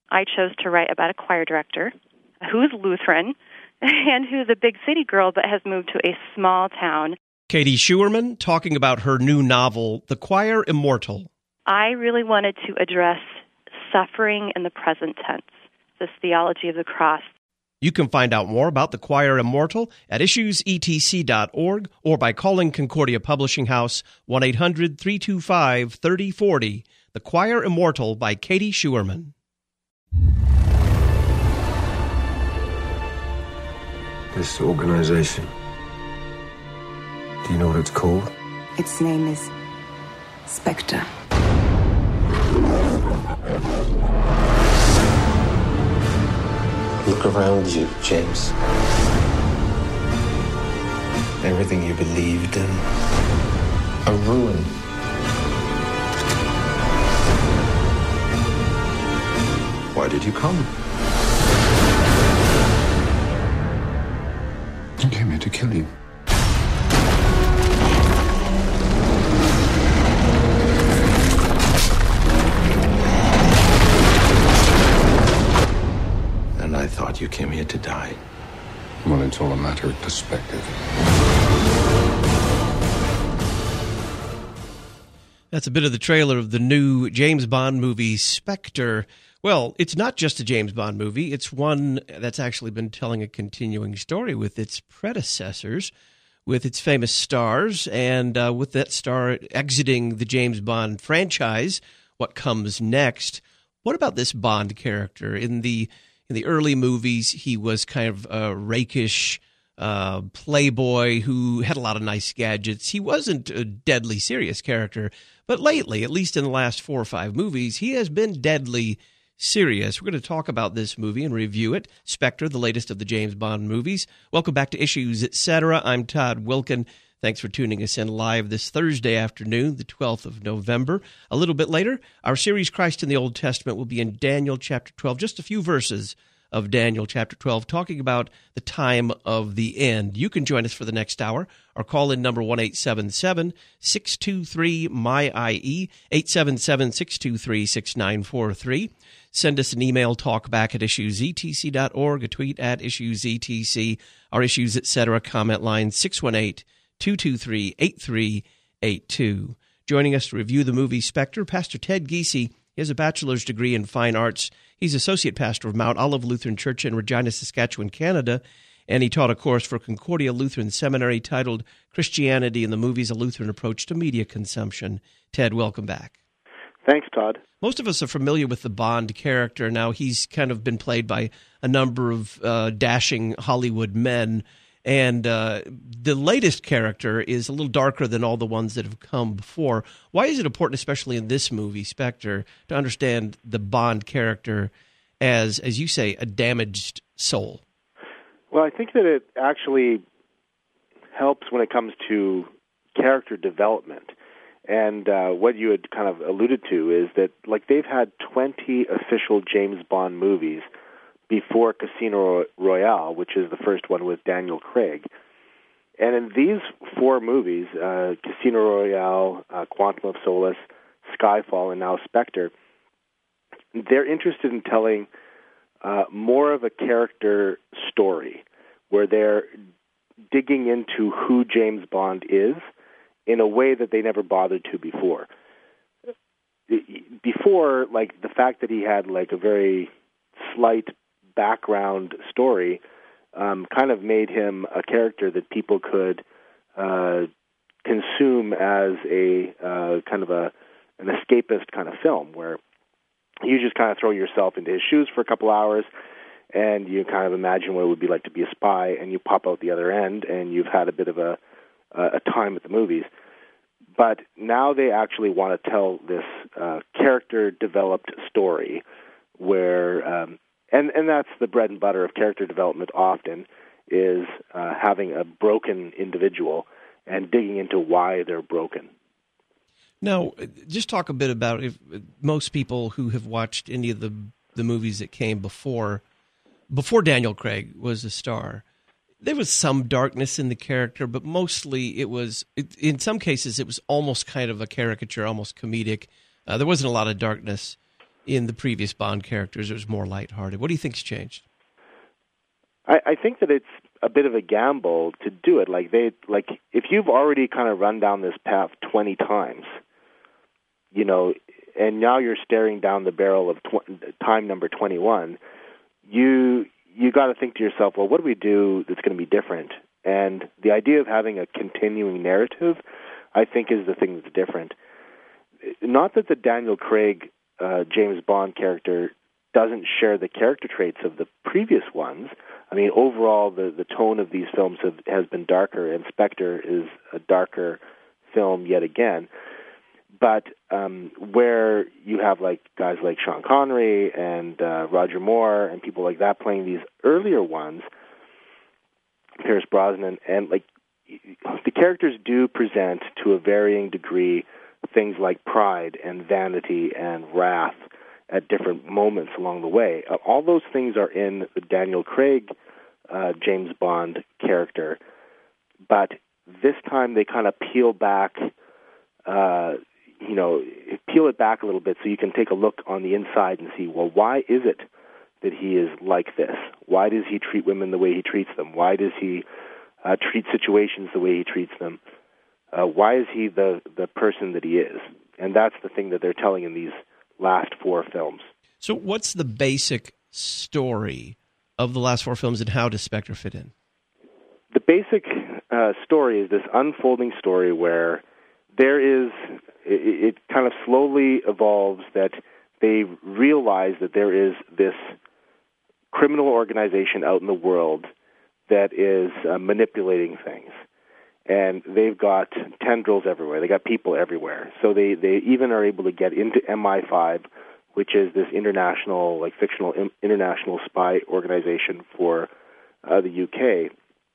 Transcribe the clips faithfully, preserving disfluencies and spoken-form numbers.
I chose to write about a choir director who's Lutheran and who's a big city girl but has moved to a small town. Katie Schuerman talking about her new novel, The Choir Immortal. I really wanted to address suffering in the present tense, this theology of the cross. You can find out more about The Choir Immortal at issues e t c dot org or by calling Concordia Publishing House one eight hundred three two five three oh four oh. The Choir Immortal by Katie Schuerman. This organization, do you know what it's called? Its name is Spectre. Look around you, James. Everything you believed in, a ruin. Why did you come? I came here to kill you. And I thought you came here to die. Well, it's all a matter of perspective. That's a bit of the trailer of the new James Bond movie, Spectre. Well, it's not just a James Bond movie. It's one that's actually been telling a continuing story with its predecessors, with its famous stars, and uh, with that star exiting the James Bond franchise, what comes next? What about this Bond character? In the in the early movies, he was kind of a rakish uh, playboy who had a lot of nice gadgets. He wasn't a deadly serious character, but lately, at least in the last four or five movies, he has been deadly serious. We're going to talk about this movie and review it. Spectre, the latest of the James Bond movies. Welcome back to Issues, et cetera. I'm Todd Wilkin. Thanks for tuning us in live this Thursday afternoon, the twelfth of November. A little bit later, our series Christ in the Old Testament will be in Daniel chapter twelve, just a few verses of Daniel chapter twelve, talking about the time of the end. You can join us for the next hour. Our call-in number one eight seven seven, six two three, M Y I E, eight seven seven, six two three, six nine four three. Send us an email, talkback at issues e t c dot org, a tweet at issues e t c, our Issues, et cetera. comment line six one eight, two two three, eight three eight two. Joining us to review the movie Spectre, Pastor Ted Giese. He has a bachelor's degree in fine arts. He's associate pastor of Mount Olive Lutheran Church in Regina, Saskatchewan, Canada, and he taught a course for Concordia Lutheran Seminary titled Christianity in the Movies, a Lutheran Approach to Media Consumption. Ted, welcome back. Thanks, Todd. Most of us are familiar with the Bond character. Now, he's kind of been played by a number of uh, dashing Hollywood men, and uh, the latest character is a little darker than all the ones that have come before. Why is it important, especially in this movie, Spectre, to understand the Bond character as, as you say, a damaged soul? Well, I think that it actually helps when it comes to character development. And uh, what you had kind of alluded to is that, like, they've had twenty official James Bond movies before Casino Royale, which is the first one with Daniel Craig. And in these four movies, uh, Casino Royale, uh, Quantum of Solace, Skyfall, and now Spectre, they're interested in telling uh, more of a character story where they're digging into who James Bond is in a way that they never bothered to before. Before, like, the fact that he had, like, a very slight background story um, kind of made him a character that people could uh, consume as a uh, kind of a an escapist kind of film, where you just kind of throw yourself into his shoes for a couple hours and you kind of imagine what it would be like to be a spy, and you pop out the other end and you've had a bit of a a time at the movies. But now they actually want to tell this uh, character-developed story where, um, and, and that's the bread and butter of character development often, is uh, having a broken individual and digging into why they're broken. Now, just talk a bit about if most people who have watched any of the the movies that came before, before Daniel Craig was a star, there was some darkness in the character, but mostly it was, it, in some cases, it was almost kind of a caricature, almost comedic. Uh, there wasn't a lot of darkness in the previous Bond characters. It was more lighthearted. What do you think's changed? I, I think that it's a bit of a gamble to do it. Like they, like if you've already kind of run down this path twenty times, you know, and now you're staring down the barrel of tw- time number twenty-one, you you got to think to yourself, well, what do we do that's going to be different? And the idea of having a continuing narrative, I think, is the thing that's different. Not that the Daniel Craig uh, James Bond character doesn't share the character traits of the previous ones. I mean, overall, the, the tone of these films have, has been darker, and Spectre is a darker film yet again. But um, where you have like guys like Sean Connery and uh, Roger Moore and people like that playing these earlier ones, Pierce Brosnan, and like the characters do present to a varying degree things like pride and vanity and wrath at different moments along the way. Uh, all those things are in the Daniel Craig uh, James Bond character, but this time they kind of peel back, uh, you know, peel it back a little bit so you can take a look on the inside and see, well, why is it that he is like this? Why does he treat women the way he treats them? Why does he uh, treat situations the way he treats them? Uh, why is he the, the person that he is? And that's the thing that they're telling in these last four films. So what's the basic story of the last four films, and how does Spectre fit in? The basic uh, story is this unfolding story where there is, it, it kind of slowly evolves that they realize that there is this criminal organization out in the world that is uh, manipulating things. And they've got tendrils everywhere. They got people everywhere. So they, they even are able to get into M I five, which is this international, like fictional im- international spy organization for uh, the U K.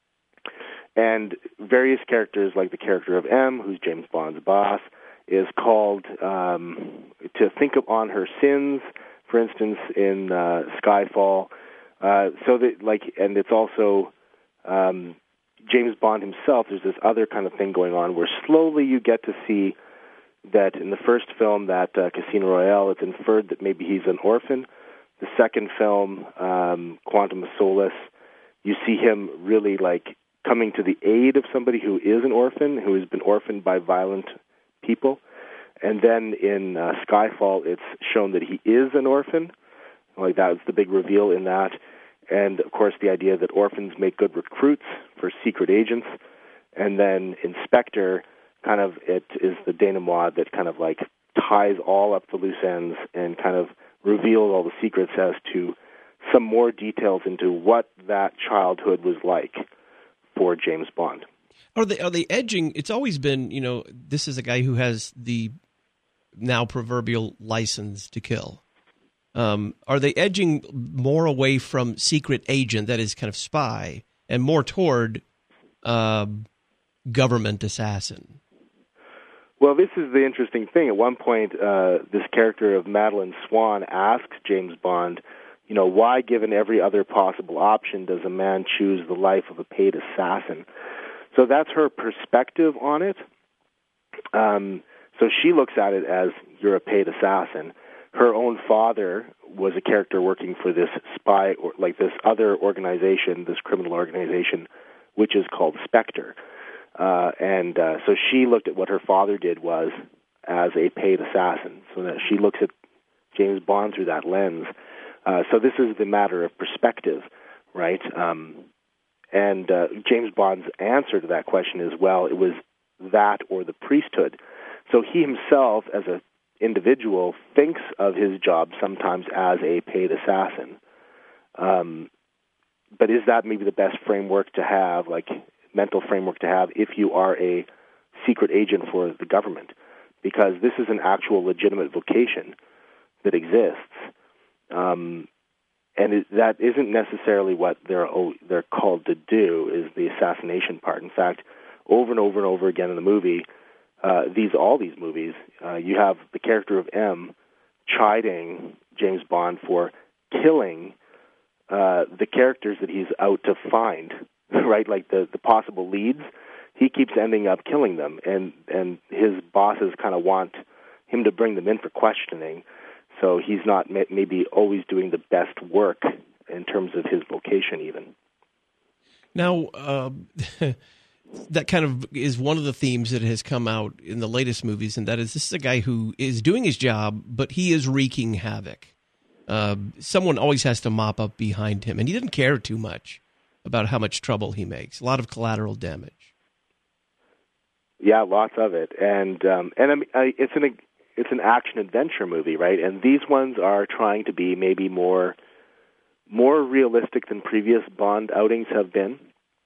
And various characters, like the character of M, who's James Bond's boss, is called um, to think of on her sins, for instance, in uh, Skyfall. Uh, so that, like, and it's also um, James Bond himself. There's this other kind of thing going on where slowly you get to see that in the first film, that uh, Casino Royale, it's inferred that maybe he's an orphan. The second film, um, Quantum of Solace, you see him really like coming to the aid of somebody who is an orphan, who has been orphaned by violent people. And then in uh, Skyfall, it's shown that he is an orphan. Like that's the big reveal in that. And, of course, the idea that orphans make good recruits for secret agents. And then in Spectre, kind of it is the denouement that kind of like ties all up the loose ends and kind of reveals all the secrets as to some more details into what that childhood was like for James Bond. Are they, are they edging? It's always been, you know, this is a guy who has the now proverbial license to kill. Um, are they edging more away from secret agent, that is kind of spy, and more toward uh, government assassin? Well, this is the interesting thing. At one point, uh, this character of Madeline Swan asks James Bond, you know, why, given every other possible option, does a man choose the life of a paid assassin? So that's her perspective on it. Um, so she looks at it as, you're a paid assassin. Her own father was a character working for this spy, or like this other organization, this criminal organization, which is called Spectre. Uh, and uh, so she looked at what her father did was as a paid assassin. So that she looks at James Bond through that lens. Uh, so this is the matter of perspective, right? Um, and uh, James Bond's answer to that question is, well, it was that or the priesthood. So he himself, as a individual, thinks of his job sometimes as a paid assassin. Um, but is that maybe the best framework to have, like mental framework to have, if you are a secret agent for the government? Because this is an actual legitimate vocation that exists. Um, and it, that isn't necessarily what they're oh, they're called to do, is the assassination part. In fact, over and over and over again in the movie, Uh, these all these movies, uh, you have the character of M chiding James Bond for killing uh, the characters that he's out to find, right? Like the, the possible leads. He keeps ending up killing them, and, and his bosses kind of want him to bring them in for questioning. So he's not may- maybe always doing the best work in terms of his vocation even. Now, uh, that kind of is one of the themes that has come out in the latest movies, and that is this is a guy who is doing his job, but he is wreaking havoc. Uh, someone always has to mop up behind him, and he doesn't care too much about how much trouble he makes. A lot of collateral damage. Yeah, lots of it, and um, and I mean, I, it's an it's an action adventure movie, right? And these ones are trying to be maybe more more realistic than previous Bond outings have been.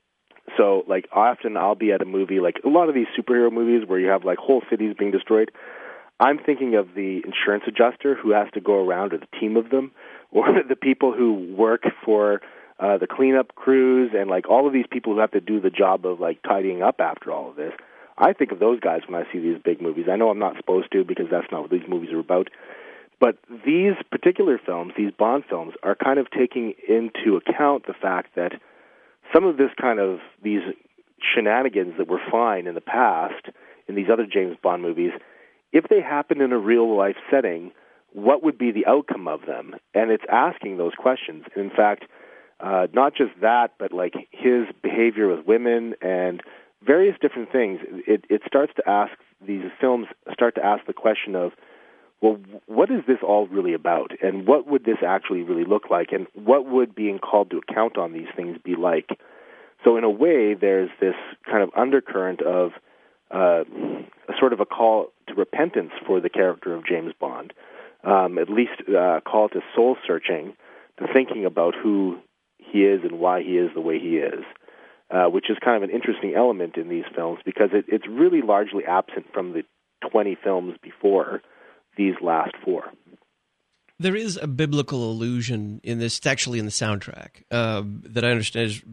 So, like, often I'll be at a movie, like a lot of these superhero movies where you have, like, whole cities being destroyed. I'm thinking of the insurance adjuster who has to go around, or the team of them, or the people who work for uh, the cleanup crews, and, like, all of these people who have to do the job of, like, tidying up after all of this. I think of those guys when I see these big movies. I know I'm not supposed to because that's not what these movies are about. But these particular films, these Bond films, are kind of taking into account the fact that some of this kind of, these shenanigans that were fine in the past, in these other James Bond movies, if they happened in a real-life setting, what would be the outcome of them? And it's asking those questions. And in fact, uh, not just that, but like his behavior with women and various different things, it, it starts to ask, these films start to ask the question of, well, what is this all really about? And what would this actually really look like? And what would being called to account on these things be like? So in a way, there's this kind of undercurrent of uh, a sort of a call to repentance for the character of James Bond, um, at least a call to soul-searching, to thinking about who he is and why he is the way he is, uh, which is kind of an interesting element in these films because it, it's really largely absent from the twenty films before these last four. There is a biblical allusion in this, it's actually in the soundtrack, uh, that I understand is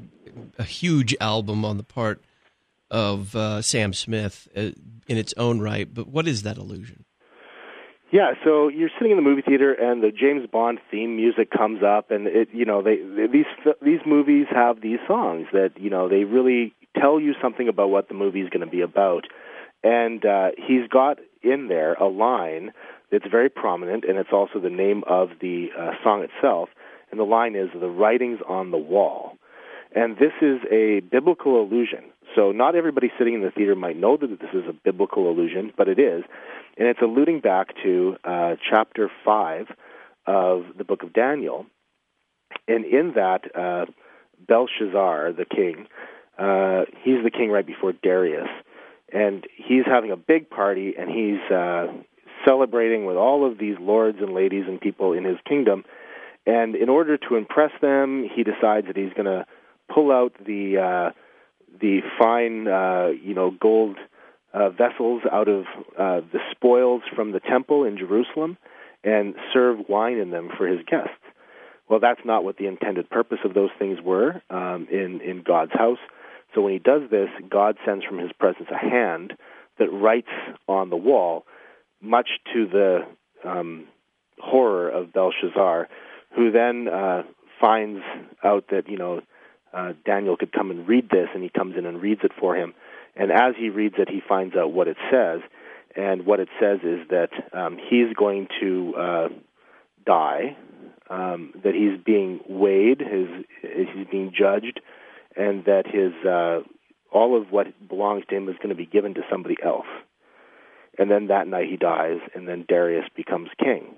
a huge album on the part of uh, Sam Smith uh, in its own right. But what is that allusion? Yeah, so you're sitting in the movie theater and the James Bond theme music comes up, and it, you know, they, they these these movies have these songs that, you know, they really tell you something about what the movie is going to be about. And uh, he's got in there a line that's very prominent, and it's also the name of the uh, song itself. And the line is, "The writing's on the wall." And this is a biblical allusion. So not everybody sitting in the theater might know that this is a biblical allusion, but it is. And it's alluding back to uh, chapter five of the book of Daniel. And in that, uh, Belshazzar, the king, uh, he's the king right before Darius. And he's having a big party, and he's uh, celebrating with all of these lords and ladies and people in his kingdom. And in order to impress them, he decides that he's going to pull out the uh, the fine, uh, you know, gold uh, vessels out of uh, the spoils from the temple in Jerusalem and serve wine in them for his guests. Well, that's not what the intended purpose of those things were um, in in God's house. So when he does this, God sends from his presence a hand that writes on the wall, much to the um, horror of Belshazzar, who then uh, finds out that, you know, uh, Daniel could come and read this, and he comes in and reads it for him. And as he reads it, he finds out what it says. And what it says is that um, he's going to uh, die, um, that he's being weighed, his, he's being judged, and that his uh, all of what belongs to him is going to be given to somebody else. And then that night he dies, and then Darius becomes king.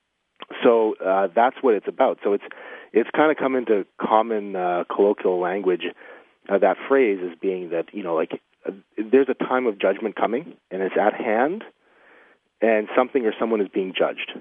So uh, that's what it's about. So it's it's kind of come into common uh, colloquial language. Uh, that phrase is being that, you know, like uh, there's a time of judgment coming, and it's at hand, and something or someone is being judged.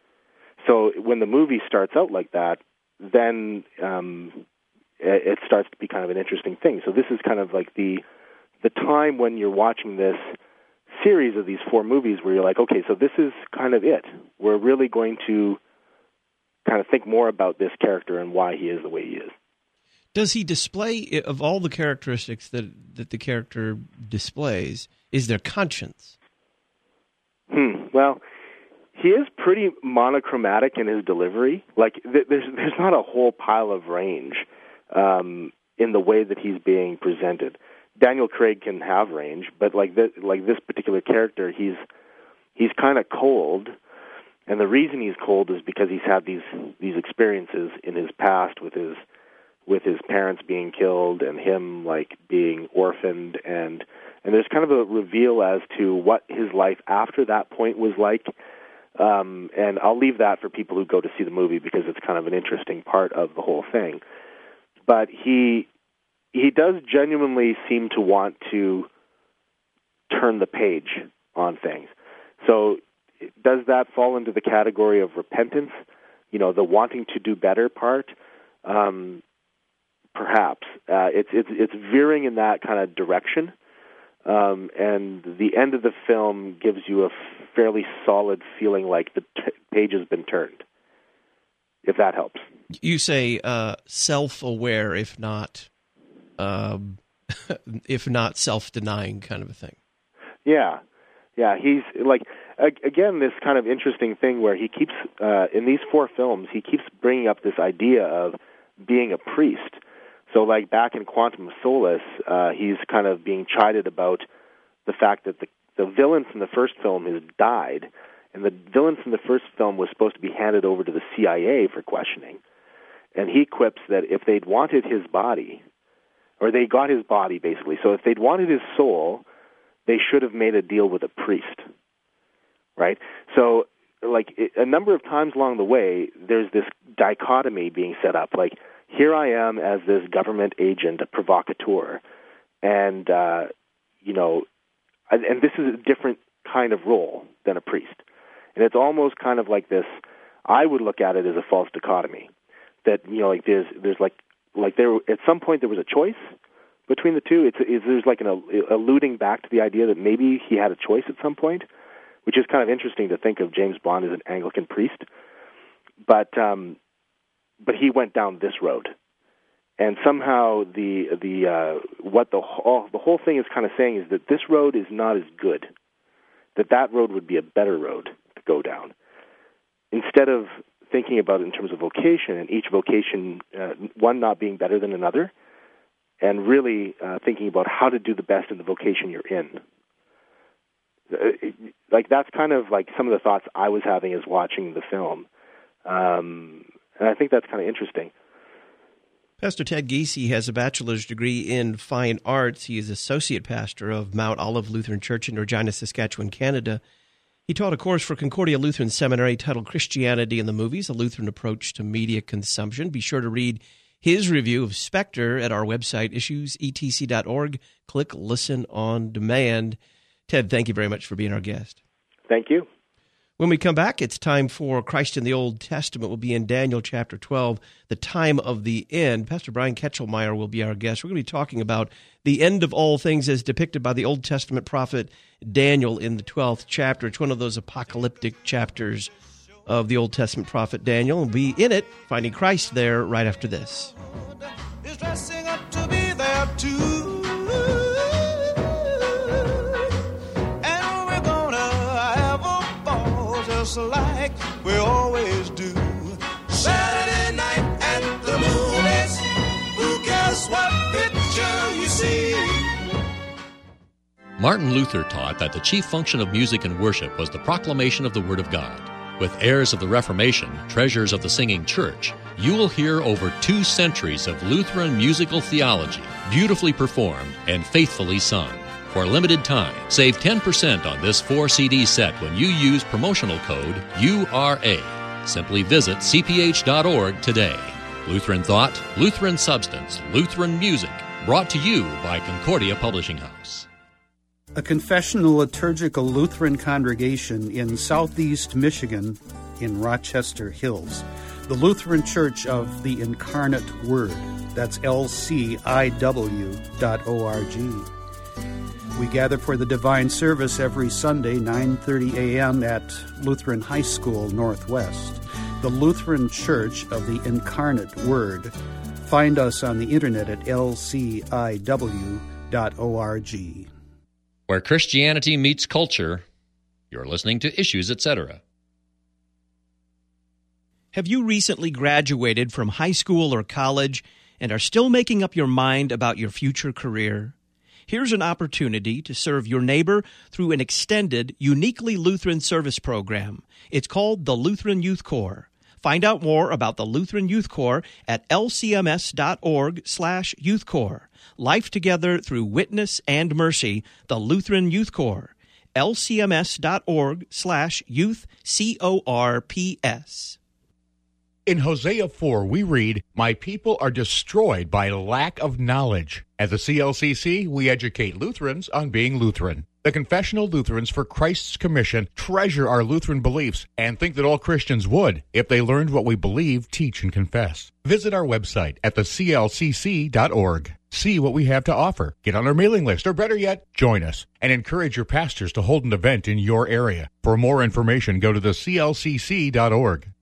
So when the movie starts out like that, then um, it starts to be kind of an interesting thing. So this is kind of like the the time when you're watching this series of these four movies where you're like, okay, so this is kind of it. We're really going to kind of think more about this character and why he is the way he is. Does he display, of all the characteristics that, that the character displays, is there conscience? Hmm. Well, he is pretty monochromatic in his delivery. Like, th- there's there's not a whole pile of range um, in the way that he's being presented. Daniel Craig can have range, but like this, like this particular character, he's he's kind of cold, And the reason he's cold is because he's had these these experiences in his past with his with his parents being killed and him like being orphaned, and and there's kind of a reveal as to what his life after that point was like. Um, and I'll leave that for people who go to see the movie because it's kind of an interesting part of the whole thing. But he he does genuinely seem to want to turn the page on things. So does that fall into the category of repentance? You know, the wanting to do better part? Um, perhaps. Uh, it's, it's, it's veering in that kind of direction. Um, and the end of the film gives you a fairly solid feeling like the t- page has been turned, if that helps. You say uh, self-aware, if not, um, if not self-denying, kind of a thing. Yeah, yeah. He's like again this kind of interesting thing where he keeps uh, in these four films he keeps bringing up this idea of being a priest. So, like back in Quantum of Solace, uh, he's kind of being chided about the fact that the the villain from the first film has died, and the villain from the first film was supposed to be handed over to the C I A for questioning. And he quips that if they'd wanted his body, or they got his body basically, so if they'd wanted his soul, they should have made a deal with a priest, right? So, like it, a number of times along the way, there's this dichotomy being set up, like, here I am as this government agent, a provocateur, and, uh, you know, and, and this is a different kind of role than a priest. And it's almost kind of like this, I would look at it as a false dichotomy, that, you know, like there's, there's like, like there, at some point there was a choice between the two. It's, it's there's like an alluding back to the idea that maybe he had a choice at some point, which is kind of interesting to think of James Bond as an Anglican priest. But, um, But he went down this road, and somehow the the uh, what the whole the whole thing is kind of saying is that this road is not as good. That that road would be a better road to go down. Instead of thinking about it in terms of vocation, and each vocation uh, one not being better than another, and really uh, thinking about how to do the best in the vocation you're in. Uh, like that's kind of like some of the thoughts I was having as watching the film. Um, And I think that's kind of interesting. Pastor Ted Giese has a bachelor's degree in fine arts. He is associate pastor of Mount Olive Lutheran Church in Regina, Saskatchewan, Canada. He taught a course for Concordia Lutheran Seminary titled Christianity in the Movies, a Lutheran Approach to Media Consumption. Be sure to read his review of Spectre at our website, issues e t c dot org. Click Listen on Demand. Ted, thank you very much for being our guest. Thank you. When we come back, it's time for Christ in the Old Testament. We'll be in Daniel chapter twelve, the time of the end. Pastor Brian Ketchelmeyer will be our guest. We're going to be talking about the end of all things as depicted by the Old Testament prophet Daniel in the twelfth chapter. It's one of those apocalyptic chapters of the Old Testament prophet Daniel. We'll be in it, finding Christ there right after this. Is dressing up to be there too. Just like we always do. Saturday night at the movies. Who cares what picture you see? Martin Luther taught that the chief function of music and worship was the proclamation of the Word of God. With heirs of the Reformation, treasures of the singing church, you will hear over two centuries of Lutheran musical theology, beautifully performed and faithfully sung. For a limited time, save ten percent on this four C D set when you use promotional code U R A. Simply visit c p h dot org today. Lutheran Thought, Lutheran Substance, Lutheran Music, brought to you by Concordia Publishing House. A confessional liturgical Lutheran congregation in southeast Michigan in Rochester Hills. The Lutheran Church of the Incarnate Word. That's L C I W dot org. We gather for the divine service every Sunday, nine thirty a.m. at Lutheran High School Northwest. The Lutheran Church of the Incarnate Word. Find us on the internet at l c i w dot org. Where Christianity meets culture, you're listening to Issues, et cetera. Have you recently graduated from high school or college and are still making up your mind about your future career? Here's an opportunity to serve your neighbor through an extended, uniquely Lutheran service program. It's called the Lutheran Youth Corps. Find out more about the Lutheran Youth Corps at lcms.org slash youth corps. Life together through witness and mercy, the Lutheran Youth Corps. lcms.org slash youth, C O R P S. In Hosea four, we read, "My people are destroyed by lack of knowledge." At the C L C C, we educate Lutherans on being Lutheran. The Confessional Lutherans for Christ's Commission treasure our Lutheran beliefs and think that all Christians would if they learned what we believe, teach, and confess. Visit our website at the c l c c dot org. See what we have to offer. Get on our mailing list, or better yet, join us, and encourage your pastors to hold an event in your area. For more information, go to the c l c c dot org.